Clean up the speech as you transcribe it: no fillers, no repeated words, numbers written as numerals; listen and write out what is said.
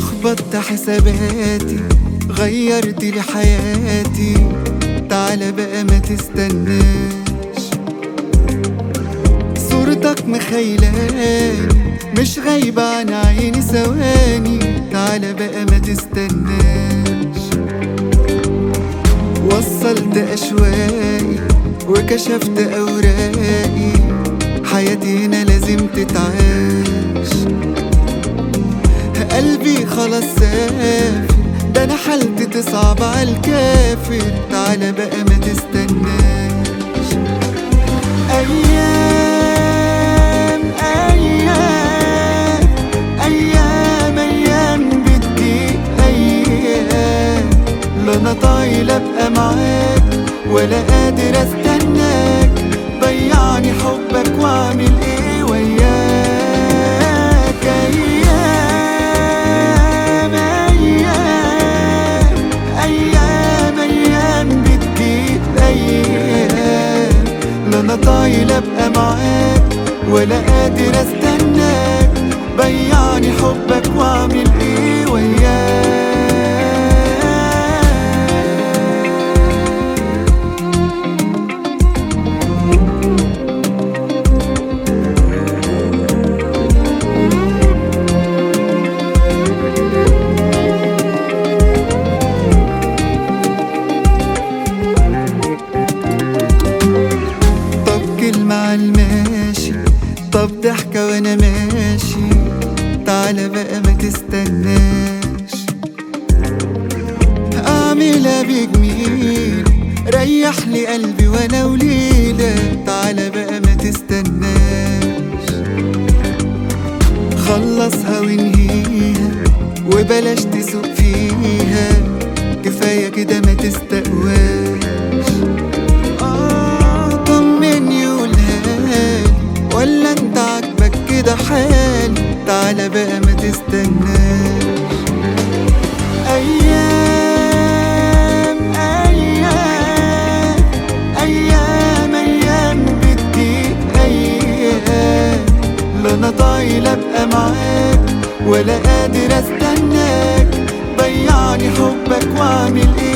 لخبطت حساباتي، غيرت لي حياتي، تعال بقى ما تستناش. صورتك مخيلاني مش غايبة عن عيني ثواني، تعال بقى ما تستناش. وصلت أشواقي وكشفت أوراقي، حياتي هنا لازم تتعاش. قلبي خلاص سافر، ده أنا حالتي تصعب عالكافر، تعال بقى ما تستناش. أيام أيام أيام أيام بتجيب أيام، لا أنا طايلة أبقى معاك ولا قادر استناك، ضيعني حبك واعمل ايه وياك. ايام ايام ايام ايام بتجيب ايام، لا انا طايلة ابقى معاك ولا قادر استناك، ضيعني حبك واعمل ايه وياك. مع الماشي، طب ضحكة وانا ماشي، تعال بقى ما تستناش. اعملها بجميل ريح لي قلبي وانا وليلة، تعال بقى ما تستناش. خلصها وانهيها وبلاش تسوق فيها، كفاية كده ما تستقواش. ولا انت عاجبك كده حالي، تعال بقى ما تستناش. ايام ايام ايام ايام بتجيب ايام، لا انا طايلة ابقى معاك ولا قادر استناك، ضيعني حبك واعمل ايه